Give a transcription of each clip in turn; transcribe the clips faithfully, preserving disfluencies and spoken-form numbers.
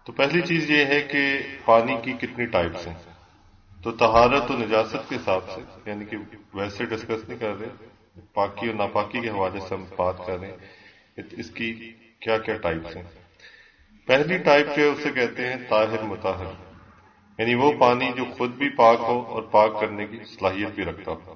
تو پہلی چیز یہ ہے کہ پانی کی کتنی ٹائپس ہیں. تو طہارت و نجاست کے حساب سے، یعنی کہ ویسے ڈسکس نہیں کر رہے، پاکی اور ناپاکی کے حوالے سے ہم بات کر رہے ہیں اس کی کیا کیا ٹائپس ہیں. پہلی ٹائپ جو ہے اسے کہتے ہیں طاہر مطہر، یعنی وہ پانی جو خود بھی پاک ہو اور پاک کرنے کی صلاحیت بھی رکھتا ہو.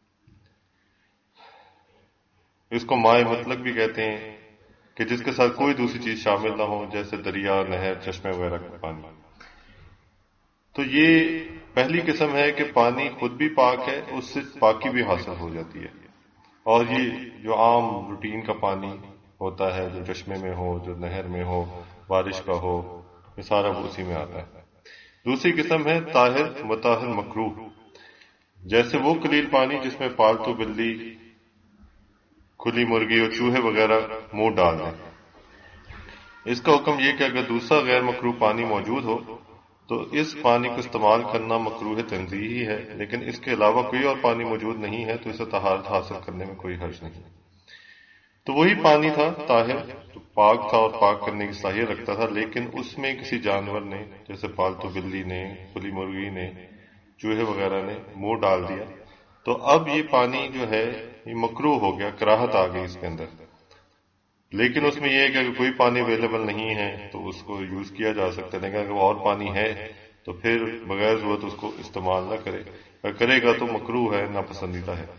اس کو مائع مطلق بھی کہتے ہیں کہ جس کے ساتھ کوئی دوسری چیز شامل نہ ہو، جیسے دریا، نہر، چشمے وغیرہ کا پانی. تو یہ پہلی قسم ہے کہ پانی خود بھی پاک ہے، اس سے پاکی بھی حاصل ہو جاتی ہے. اور یہ جو عام روٹین کا پانی ہوتا ہے، جو چشمے میں ہو، جو نہر میں ہو، بارش کا ہو، یہ سارا وہ اسی میں آتا ہے. دوسری قسم ہے طاہر مطہر مکروہ، جیسے وہ قلیل پانی جس میں پالتو بلی، کھلی مرغی اور چوہے وغیرہ منہ ڈال دیں. اس کا حکم یہ کہ اگر دوسرا غیر مکروہ پانی موجود ہو تو اس پانی کو استعمال کرنا مکروہ تنزیہی ہے، لیکن اس کے علاوہ کوئی اور پانی موجود نہیں ہے تو اسے طہارت حاصل کرنے میں کوئی حرج نہیں. تو وہی پانی تھا طاہر، جو پاک تھا اور پاک کرنے کی صلاحیت رکھتا تھا، لیکن اس میں کسی جانور نے، جیسے پالتو بلی نے، کھلی مرغی نے، چوہے وغیرہ نے منہ ڈال دیا، تو اب یہ پانی جو ہے یہ مکروہ ہو گیا، کراہت آ گئی اس کے اندر. لیکن اس میں یہ ہے کہ اگر کوئی پانی اویلیبل نہیں ہے تو اس کو یوز کیا جا سکتا ہے، لیکن اگر اور پانی ہے تو پھر بغیر ضرورت اس کو استعمال نہ کرے، اگر کرے گا تو مکروہ ہے، ناپسندیدہ ہے.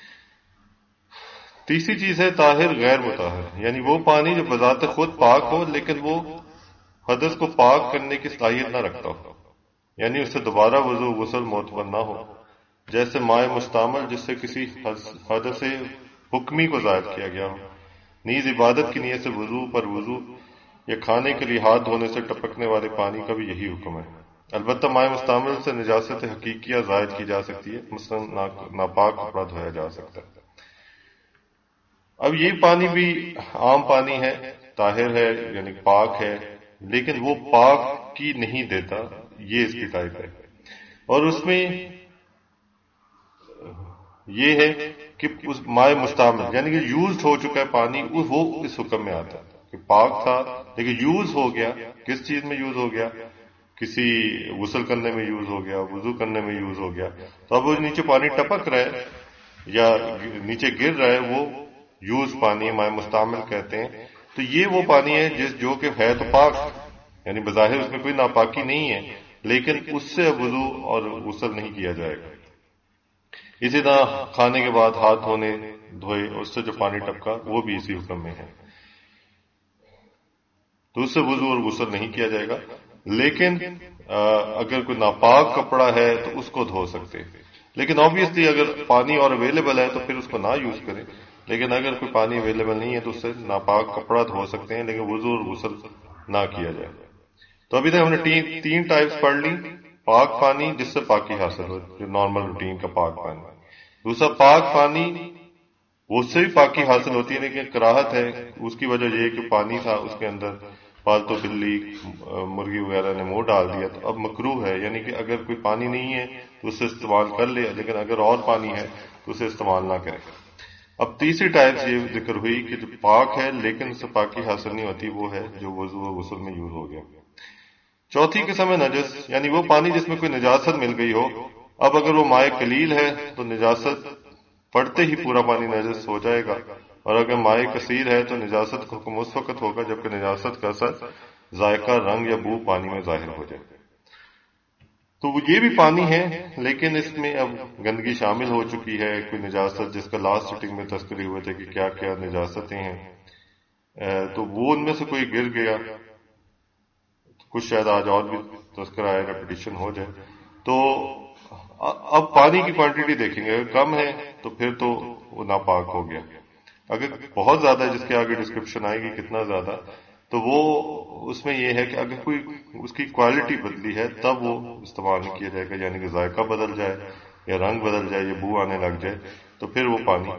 تیسری چیز ہے طاہر غیر مطہر، یعنی وہ پانی جو بذات خود پاک ہو لیکن وہ حدث کو پاک کرنے کی صلاحیت نہ رکھتا ہو، یعنی اس سے دوبارہ وضو غسل معتبر نہ ہو، جیسے مائع مستعمل جس سے کسی حدث حکمی کو زائد کیا گیا ہو. نیز عبادت کی نیت سے وضو پر وضو یا کھانے کے لیے ہاتھ دھونے سے ٹپکنے والے پانی کا بھی یہی حکم ہے. البتہ مائع مستعمل سے نجاست حقیقیہ زائد کی جا سکتی ہے، مثلا ناپاک کپڑا دھویا جا سکتا ہے. اب یہ پانی بھی عام پانی ہے، طاہر ہے یعنی پاک ہے، لیکن وہ پاک کی نہیں دیتا، یہ اس کی ٹائپ ہے. اور اس میں یہ ہے کہ اس مائع مستعمل یعنی کہ یوز ہو چکا ہے پانی، وہ اس حکم میں آتا ہے کہ پاک تھا لیکن یوز ہو گیا. کس چیز میں یوز ہو گیا؟ کسی غسل کرنے میں یوز ہو گیا، وضو کرنے میں یوز ہو گیا. تو اب وہ نیچے پانی ٹپک رہا ہے یا نیچے گر رہا ہے، وہ یوز پانی مائع مستعمل کہتے ہیں. تو یہ وہ پانی ہے جس جو کہ ہے تو پاک، یعنی بظاہر اس میں کوئی ناپاکی نہیں ہے، لیکن اس سے اب وضو اور غسل نہیں کیا جائے گا. اسی طرح کھانے کے بعد ہاتھ دھونے دھوئے، اس سے جو پانی ٹپکا وہ بھی اسی حکم میں ہے، تو اس سے وضو اور غسل نہیں کیا جائے گا. لیکن اگر کوئی ناپاک کپڑا ہے تو اس کو دھو سکتے ہیں، لیکن آبویسلی اگر پانی اور اویلیبل ہے تو پھر اس کو نہ یوز کریں. لیکن اگر کوئی پانی اویلیبل نہیں ہے تو اس سے ناپاک کپڑا دھو سکتے ہیں، لیکن وضو اور غسل نہ کیا جائے. تو ابھی تک ہم نے تین ٹائپس پڑھ لی. پاک پانی جس سے پاکی حاصل ہو، جو نارمل روٹین کا پاک پانی. دوسرا پاک پانی، وہ اس سے بھی پاکی حاصل ہوتی ہے لیکن کراہت ہے. اس کی وجہ یہ ہے کہ پانی تھا، اس کے اندر پالتو بلی، مرغی وغیرہ نے منہ ڈال دیا، تو اب مکروہ ہے. یعنی کہ اگر کوئی پانی نہیں ہے تو اسے استعمال کر لیا، لیکن اگر اور پانی ہے تو اسے استعمال نہ کرے. اب تیسری ٹائپ یہ ذکر ہوئی کہ جو پاک ہے لیکن اس سے پاکی حاصل نہیں ہوتی، وہ ہے جو وضو و غسل میں یوز ہو گیا. چوتھی قسم ہے نجس، یعنی وہ پانی جس میں کوئی نجاست مل گئی ہو. اب اگر وہ مائع قلیل ہے تو نجاست پڑتے ہی پورا پانی نجس ہو جائے گا، اور اگر مائع کثیر ہے تو نجاست کا حکم اس وقت ہوگا جبکہ نجاست کا اثر ذائقہ، رنگ یا بو پانی میں ظاہر ہو جائے. تو یہ بھی پانی ہے لیکن اس میں اب گندگی شامل ہو چکی ہے، کوئی نجاست، جس کا لاسٹ سیٹنگ میں تذکرے ہوئے تھے کہ کیا کیا نجاستیں ہیں، تو وہ ان میں سے کوئی گر گیا، کچھ شاید آج اور بھی تذکرہ آئے، ریپیٹیشن ہو جائے. تو اب پانی کی کوانٹٹی دیکھیں گے، اگر کم ہے تو پھر تو وہ ناپاک ہو گیا. اگر بہت زیادہ ہے، جس کے آگے ڈسکرپشن آئے گی کتنا زیادہ، تو وہ اس میں یہ ہے کہ اگر کوئی اس کی کوالٹی بدلی ہے تب وہ استعمال نہیں کیا جائے گا، یعنی کہ ذائقہ بدل جائے یا رنگ بدل جائے یا بو آنے لگ جائے تو پھر وہ پانی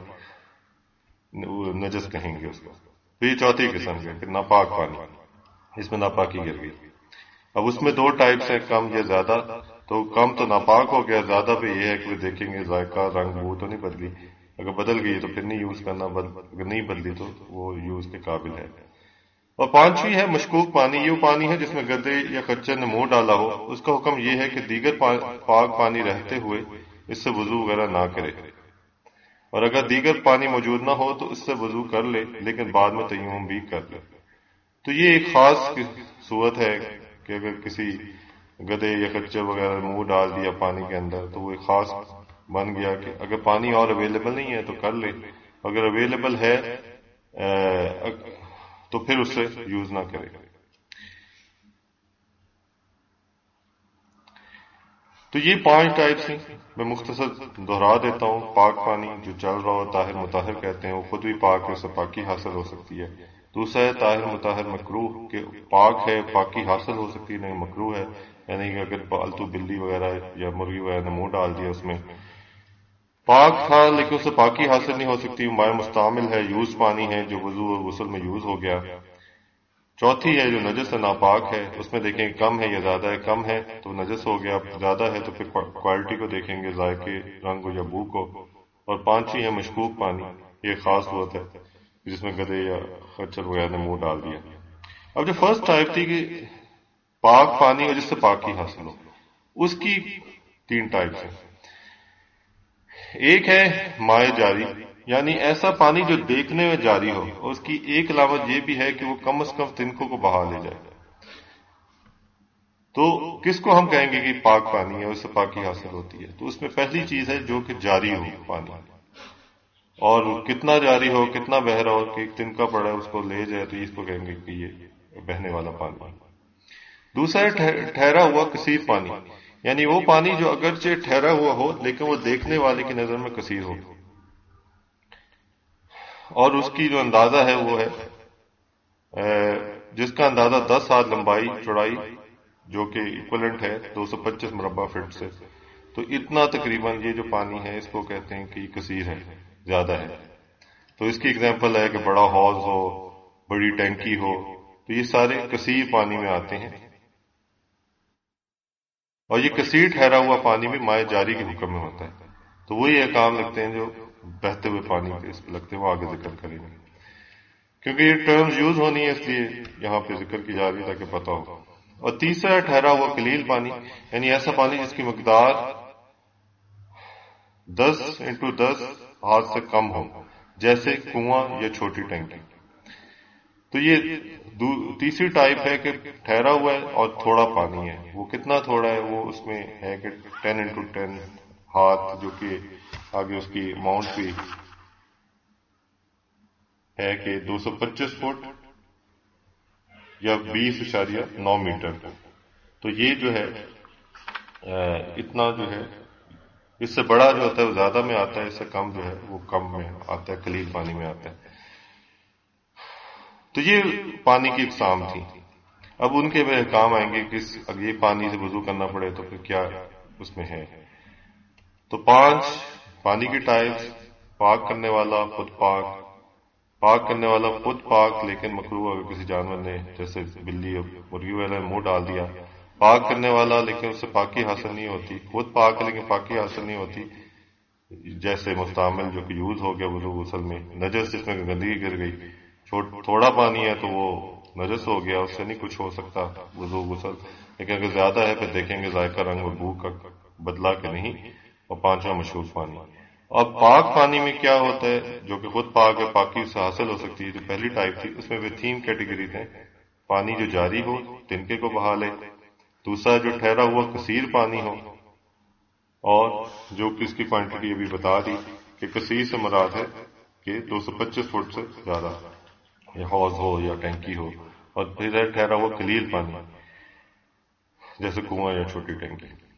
نجس کہیں گے اس کو. تو یہ چوتھی قسم ہے کہ ناپاک پانی، اس میں ناپاکی گر گئی. اب اس میں دو ٹائپس ہیں، کم یا زیادہ. تو کم تو ناپاک ہو گیا، زیادہ پہ یہ ہے کہ دیکھیں گے ذائقہ، رنگ، بو تو نہیں بدلی. اگر بدل گئی تو پھر نہیں یوز کرنا، اگر نہیں بدلی تو وہ یوز کے قابل ہے. اور پانچویں ہے مشکوک پانی. یہ وہ پانی ہے جس میں گدے یا خچر نے منہ ڈالا ہو. اس کا حکم یہ ہے کہ دیگر پاک پانی رہتے ہوئے اس سے وضو وغیرہ نہ کرے، اور اگر دیگر پانی موجود نہ ہو تو اس سے وضو کر لے، لیکن بعد میں تیمم بھی کر لے. تو یہ ایک خاص صورت ہے کہ اگر کسی گدے یا خچر وغیرہ نے منہ ڈال دیا پانی کے اندر تو وہ ایک خاص بن گیا کہ اگر پانی اور اویلیبل نہیں ہے تو کر لے، اگر اویلیبل ہے تو پھر اس سے یوز نہ کرے. تو یہ پانچ ٹائپس ہیں. میں مختصر دہرا دیتا ہوں. پاک پانی جو چل رہا ہو طاہر مطہر کہتے ہیں، وہ خود بھی پاک ہے، اس سے پاکی حاصل ہو سکتی ہے. دوسرا ہے طاہر مطہر مکروہ، کہ پاک ہے پاکی حاصل ہو سکتی ہے نہیں مکروہ ہے، یعنی کہ اگر پالتو بلی وغیرہ یا مرغی وغیرہ نے منہ ڈال دیا اس میں، پاک تھا لیکن اس سے پاکی حاصل نہیں ہو سکتی، مائع مستعمل ہے، یوز پانی ہے جو وضو اور غسل میں یوز ہو گیا. چوتھی ہے جو نجس سے ناپاک ہے، اس میں دیکھیں کم ہے یا زیادہ ہے. کم ہے تو نجس ہو گیا، زیادہ ہے تو پھر کوالٹی کو دیکھیں گے، ذائقے، رنگ یا بو کو. اور پانچویں ہے مشکوک پانی. یہ خاص صورت ہے جس میں گدے یا خچر وغیرہ نے منہ ڈال دیا. اب جو فرسٹ ٹائپ تھی کہ پاک پانی اور جس سے پاکی حاصل ہو، اس کی تین ٹائپس ہیں. ایک ہے مائع جاری، یعنی ایسا پانی جو دیکھنے میں جاری ہو، اور اس کی ایک علامت یہ بھی ہے کہ وہ کم از کم تنکوں کو بہا لے جائے. تو کس کو ہم کہیں گے کہ پاک پانی ہے، اس سے پاکی حاصل ہوتی ہے؟ تو اس میں پہلی چیز ہے جو کہ جاری ہو پانی، اور کتنا جاری ہو، کتنا بہ رہا ہو کہ ایک تنکا پڑا ہے اس کو لے جائے، تو اس کو کہیں گے کہ یہ بہنے والا پانی. دوسرا ہے ٹھہرا ہوا کثیر پانی، یعنی وہ پانی جو اگرچہ ٹھہرا ہوا ہو لیکن وہ دیکھنے والے کی نظر میں کثیر ہو، اور اس کی جو اندازہ ہے وہ ہے جس کا اندازہ دس ہاتھ لمبائی چوڑائی، جو کہ ایکولنٹ ہے دو سو پچیس مربع فٹ سے. تو اتنا تقریباً یہ جو پانی ہے اس کو کہتے ہیں کہ یہ کثیر ہے، زیادہ ہے. تو اس کی ایگزامپل ہے کہ بڑا حوض ہو، بڑی ٹینکی ہو، تو یہ سارے کثیر پانی میں آتے ہیں. اور یہ کثیر ٹھہرا ہوا پانی بھی مائع جاری کے حکم میں ہوتا ہے. تو وہی احکام لگتے ہیں جو بہتے ہوئے پانی کے اس پہ لگتے ہیں، وہ آگے ذکر کریں گے. کیونکہ یہ ٹرمز یوز ہونی ہے اس لیے یہاں پہ ذکر کی جا رہی ہے تاکہ پتہ ہو. اور تیسرا ہے ٹھہرا ہوا قلیل پانی، یعنی ایسا پانی جس کی مقدار دس انٹو دس ہاتھ سے کم ہو، جیسے کنواں یا چھوٹی ٹینکی. تو یہ تیسری ٹائپ ہے کہ ٹھہرا ہوا ہے اور تھوڑا پانی ہے. وہ کتنا تھوڑا ہے؟ وہ اس میں ہے کہ ٹین انٹو ٹین ہاتھ، جو کہ آگے اس کی اماؤنٹ بھی ہے کہ دو سو پچیس فٹ یا بیس اشاریہ نو میٹر. تو یہ جو ہے اتنا جو ہے، اس سے بڑا جو ہوتا ہے وہ زیادہ میں آتا ہے، اس سے کم جو ہے وہ کم میں آتا ہے، قلیل پانی میں آتا ہے. تو یہ پانی کی اقسام تھی. اب ان کے میں کام آئیں گے کہ اگر یہ پانی سے وضو کرنا پڑے تو پھر کیا اس میں ہے. تو پانچ پانی کی ٹائپس: پاک کرنے والا، خود پاک. پاک کرنے والا خود پاک لیکن مکروہ اگر کسی جانور نے جیسے بلی اور مرغی وغیرہ نے منہ ڈال دیا. پاک کرنے والا لیکن اس سے پاکی حاصل نہیں ہوتی. خود پاک لیکن پاکی حاصل نہیں ہوتی، جیسے مستعمل جو کہ یوز ہو گیا وضو غسل میں. نجس جس میں گندگی گر گئی. تھوڑا پانی ہے تو وہ نجس ہو گیا، اس سے نہیں کچھ ہو سکتا وضو غسل. لیکن اگر زیادہ ہے پھر دیکھیں گے ذائقہ، رنگ اور بو کا بدلا کہ نہیں. اور پانچواں مشروب پانی. اب پاک پانی میں کیا ہوتا ہے جو کہ خود پاک ہے، پاکی سے حاصل ہو سکتی ہے. جو پہلی ٹائپ تھی اس میں بھی تین کیٹیگریز ہیں: پانی جو جاری ہو، تنکے کو بہا لے، دوسرا جو ٹھہرا ہوا کثیر پانی ہو، اور جو کہ اس کی کوانٹٹی ابھی بتا دی کہ کثیر سے مراد ہے کہ دو سو پچیس فٹ سے زیادہ، یا حوض ہو یا ٹینکی ہو. اور پھر ٹھہرا ہوا قلیل پانی جیسے کنواں یا چھوٹی ٹینکی.